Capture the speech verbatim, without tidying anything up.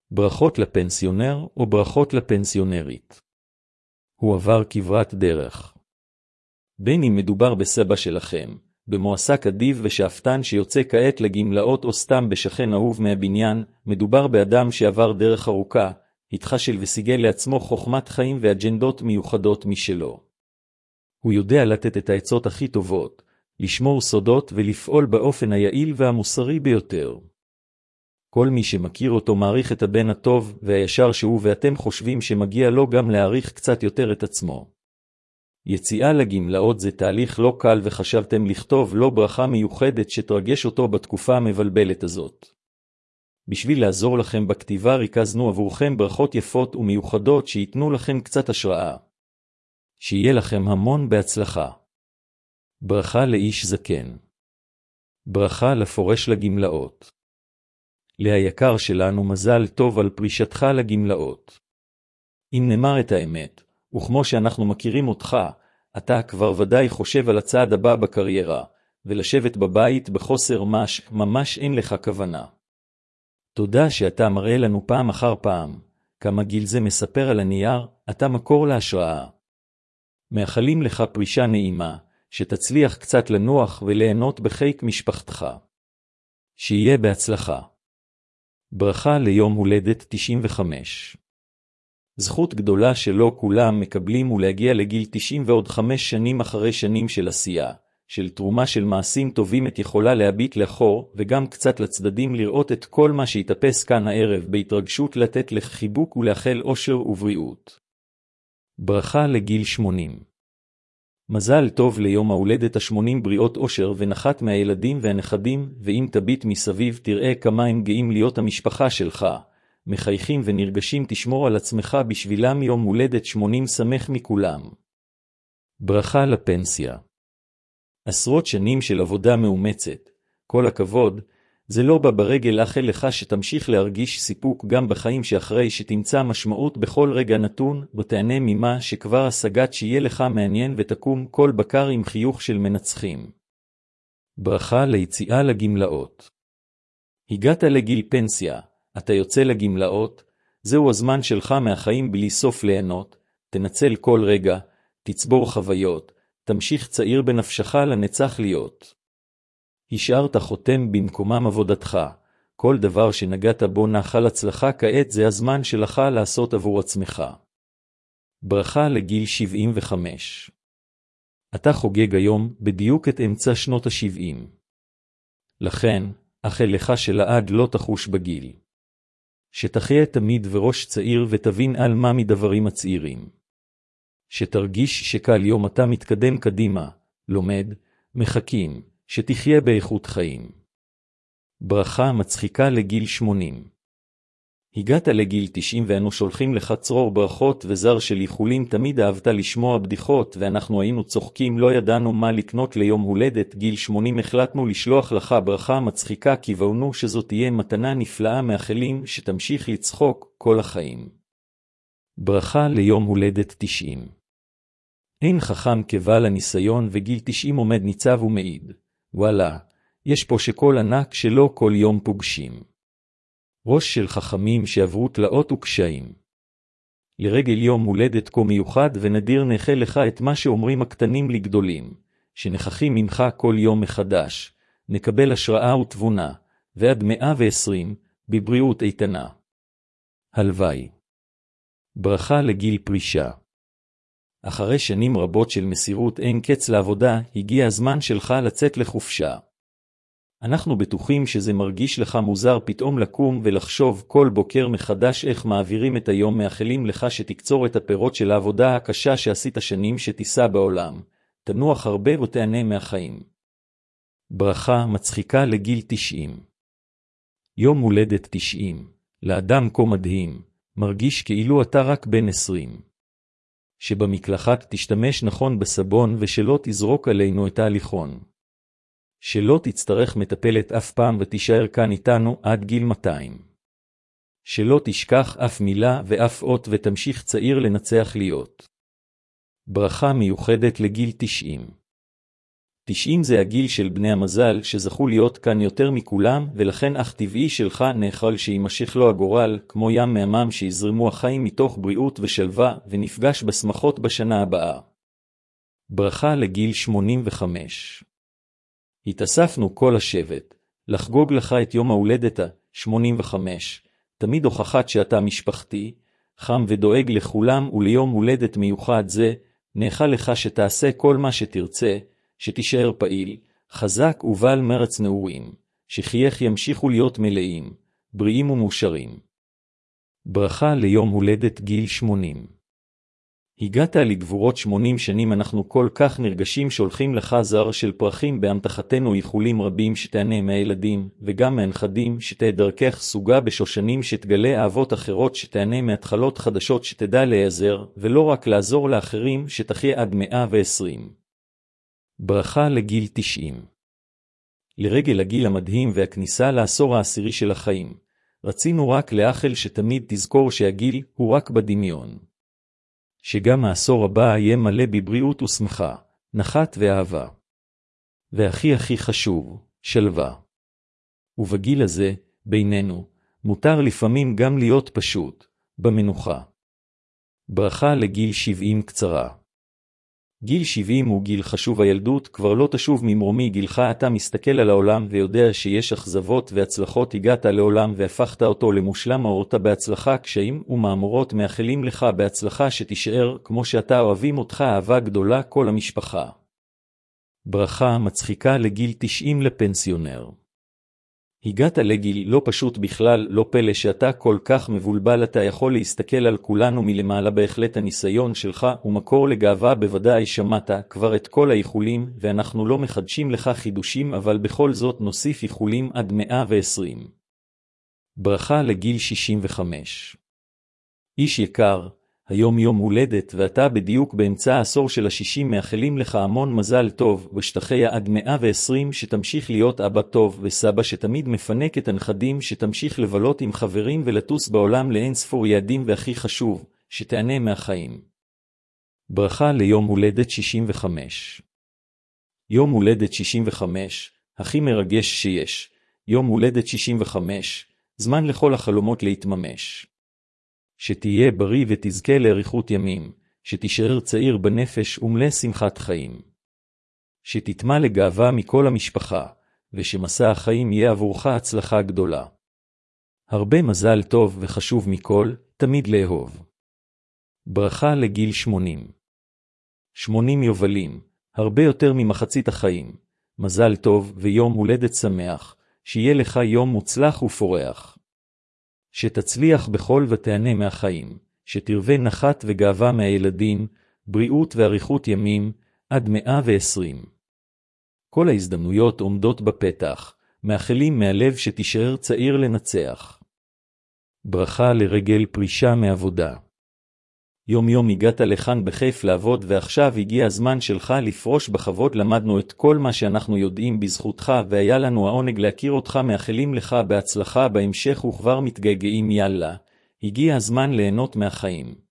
ברכות לפנסיונר או ברכות לפנסיונרית. הוא עבר כברת דרך. בין אם מדובר בסבא שלכם, במועסק אדיב ושאפתן שיוצא כעת לגמלאות או סתם בשכן אהוב מהבניין, מדובר באדם שעבר דרך ארוכה, התחשל וסיגל לעצמו חוכמת חיים ואג'נדות מיוחדות משלו. הוא יודע לתת את העצות הכי טובות, לשמור סודות ולפעול באופן היעיל והמוסרי ביותר. כל מי שמכיר אותו מעריך את הבן הטוב והישר שהוא, ואתם חושבים שמגיע לו גם להעריך קצת יותר את עצמו. יציאה לגמלאות זה תהליך לא קל, וחשבתם לכתוב לו ברכה מיוחדת שתרגש אותו בתקופה המבלבלת הזאת. בשביל לעזור לכם בכתיבה ריכזנו עבורכם ברכות יפות ומיוחדות שיתנו לכם קצת השראה. שיהיה לכם המון בהצלחה. ברכה לאיש זקן. ברכה לפורש לגמלאות. להיקר שלנו מזל טוב על פרישתך לגמלאות. אם נאמר את האמת, וכמו שאנחנו מכירים אותך, אתה כבר ודאי חושב על הצעד הבא בקריירה, ולשבת בבית בחוסר מש, ממש אין לך כוונה. תודה שאתה מראה לנו פעם אחר פעם, כמה גיל זה מספר על הנייר, אתה מקור להשראה. מאחלים לך פרישה נעימה, שתצליח קצת לנוח וליהנות בחיק משפחתך. שיהיה בהצלחה. ברכה ליום הולדת תשעים וחמש. זכות גדולה שלא כולם מקבלים ולהגיע לגיל תשעים ועוד חמש שנים אחרי שנים של עשייה, של תרומה של מעשים טובים, את יכולה להביט לאחור וגם קצת לצדדים לראות את כל מה שהתאפס כאן הערב בהתרגשות, לתת לך חיבוק ולאחל אושר ובריאות. ברכה לגיל שמונים. מזל טוב ליום ההולדת השמונים, בריאות אושר ונחת מהילדים והנכדים, ואם תביט מסביב תראה כמה הם גאים להיות המשפחה שלך, מחייכים ונרגשים, תשמור על עצמך בשבילם, יום הולדת שמונים שמח מכולם. ברכה לפנסיה. עשרות שנים של עבודה מאומצת, כל הכבוד, זה לא בא ברגל, לאחל לך שתמשיך להרגיש סיפוק גם בחיים שאחרי, שתמצא משמעות בכל רגע נתון, ותענה ממה שכבר השגת, שיהיה לך מעניין ותקום כל בקר עם חיוך של מנצחים. ברכה ליציאה לגמלאות. הגעת לגיל פנסיה, אתה יוצא לגמלאות, זהו הזמן שלך מהחיים בלי סוף ליהנות, תנצל כל רגע, תצבור חוויות, תמשיך צעיר בנפשך לנצח להיות. השארת חותם במקומם עבודתך, כל דבר שנגעת בו נחל הצלחה, כעת זה הזמן שלך לעשות עבור עצמך. ברכה לגיל שבעים וחמש. אתה חוגג היום בדיוק את אמצע שנות ה-שבעים. לכן, אאחל לך שלעד לא תחוש בגיל. שתחיה תמיד וראש צעיר ותבין על מה מדברים הצעירים. שתרגיש שקל יום אתה מתקדם קדימה, לומד, מחכים, שתחיה באיכות חיים. ברכה מצחיקה לגיל שמונים. הגעת לגיל תשעים ואנו שולחים לך צרור ברכות וזר של איחולים, תמיד אהבת לשמוע בדיחות ואנחנו היינו צוחקים, לא ידענו מה לקנות ליום הולדת גיל שמונים, החלטנו לשלוח לך ברכה מצחיקה, קיוונו שזאת תהיה מתנה נפלאה, מאחלים שתמשיך לצחוק כל החיים. ברכה ליום הולדת תשעים. אין חכם כבעל הניסיון, וגיל תשעים עומד ניצב ומעיד, וואלה, יש פה שכל ענק שלא כל יום פוגשים. ראש של חכמים שעברו תלאות וקשיים. לרגל יום הולדת כה מיוחד ונדיר נאחל לך את מה שאומרים הקטנים לגדולים, שנכחים ממך כל יום מחדש, נקבל השראה ותבונה, ועד מאה ועשרים, בבריאות איתנה. הלוואי. ברכה לגיל פרישה. אחרי שנים רבות של מסירות אין קץ לעבודה, הגיע הזמן שלך לצאת לחופשה. אנחנו בטוחים שזה מרגיש לך מוזר פתאום לקום ולחשוב כל בוקר מחדש איך מעבירים את היום, מאחלים לך שתקצור את הפירות של העבודה הקשה שעשית שנים, שתיסע בעולם, תנוח הרבה ותענה מהחיים. ברכה מצחיקה לגיל תשעים. יום הולדת תשעים, לאדם כה מדהים, מרגיש כאילו אתה רק בן עשרים. שבמקלחת תשתמש נכון בסבון ושלא תזרוק עלינו את ההליכון. שלא תצטרך מטפלת אף פעם ותישאר כאן איתנו עד גיל מאתיים. שלא תשכח אף מילה ואף אות ותמשיך צעיר לנצח להיות. ברכה מיוחדת לגיל תשעים. תשעים זה הגיל של בני המזל שזכו להיות כאן יותר מכולם, ולכן אך טבעי שלך נאכל שימשך לו הגורל, כמו ים מהמם שיזרמו החיים מתוך בריאות ושלווה, ונפגש בשמחות בשנה הבאה. ברכה לגיל שמונים וחמש. התאספנו כל השבט, לחגוג לך את יום ההולדת ה-שמונים וחמש, תמיד הוכחת שאתה משפחתי, חם ודואג לכולם, וליום הולדת מיוחד זה, נאחל לך שתעשה כל מה שתרצה, שתישאר פעיל, חזק ובעל מרץ נעורים, שחייך ימשיכו להיות מלאים, בריאים ומאושרים. ברכה ליום הולדת גיל שמונים. הגעת לגבורות שמונים שנים, אנחנו כל כך נרגשים, שולחים לך זר של פרחים באמתחתנו, איחולים רבים שתענה מהילדים וגם מהנכדים, שתהיה דרכך סוגה בשושנים, שתגלה אהבות אחרות, שתענה מהתחלות חדשות, שתדע להיעזר ולא רק לעזור לאחרים, שתחיה עד מאה ועשרים. ברכה לגיל תשעים. לרגל הגיל המדהים והכניסה לעשור העשירי של החיים, רצינו רק לאחל שתמיד תזכור שהגיל הוא רק בדמיון. שגם העשור הבא יהיה מלא בבריאות ושמחה, נחת ואהבה. והכי הכי חשוב, שלווה. ובגיל הזה, בינינו, מותר לפעמים גם להיות פשוט, במנוחה. ברכה לגיל שבעים קצרה. גיל שבעים הוא גיל חשוב, הילדות כבר לא תשוב ממרומי גילך, אתה מסתכל על העולם ויודע שיש אכזבות והצלחות, הגעת לעולם והפכת אותו למושלם, אורת בהצלחה, קשיים ומאמורות, מאחלים לך בהצלחה, שתישאר כמו שאתה, אוהבים אותך אהבה גדולה כל המשפחה. ברכה מצחיקה לגיל תשעים לפנסיונר. הגעת לגיל לא פשוט בכלל, לא פלא שאתה כל כך מבולבל, אתה יכול להסתכל על כולנו מלמעלה, בהחלט הניסיון שלך הוא מקור לגאווה, בוודאי שמעת כבר את כל האיחולים, ואנחנו לא מחדשים לך חידושים, אבל בכל זאת נוסיף איחולים עד מאה ועשרים. ברכה לגיל שישים וחמש. איש יקר, היום יום הולדת ואתה בדיוק באמצע העשור של השישים, מאחלים לך המון מזל טוב, ושתחיה עד מאה ועשרים, שתמשיך להיות אבא טוב וסבא שתמיד מפנק את הנכדים, שתמשיך לבלות עם חברים ולטוס בעולם לאין ספור יעדים, והכי חשוב, שתענה מהחיים. ברכה ליום הולדת שישים וחמש. יום הולדת שישים וחמש, הכי מרגש שיש. יום הולדת שישים וחמש, זמן לכל החלומות להתממש. שתהיה בריא ותזכה לאריכות ימים, שתישאר צעיר בנפש ומלא שמחת חיים. שתתמלא לגאווה מכל המשפחה, ושמסע החיים יהיה עבורך הצלחה גדולה. הרבה מזל טוב, וחשוב מכל, תמיד לאהוב. ברכה לגיל שמונים. שמונים יובלים, הרבה יותר ממחצית החיים. מזל טוב ויום הולדת שמח, שיהיה לך יום מוצלח ופורח. שתצליח בכל ותענה מהחיים, שתרווה נחת וגאווה מהילדים, בריאות ואריכות ימים, עד מאה ועשרים. כל ההזדמנויות עומדות בפתח, מאחלים מהלב שתישאר צעיר לנצח. ברכה לרגל פרישה מעבודה. יום יום הגעת לכאן בכיף לעבוד, ועכשיו הגיע הזמן שלך לפרוש בכבוד. למדנו את כל מה שאנחנו יודעים בזכותך, והיה לנו העונג להכיר אותך, מאחלים לך בהצלחה בהמשך וכבר מתגעגעים. יאללה, הגיע הזמן ליהנות מהחיים.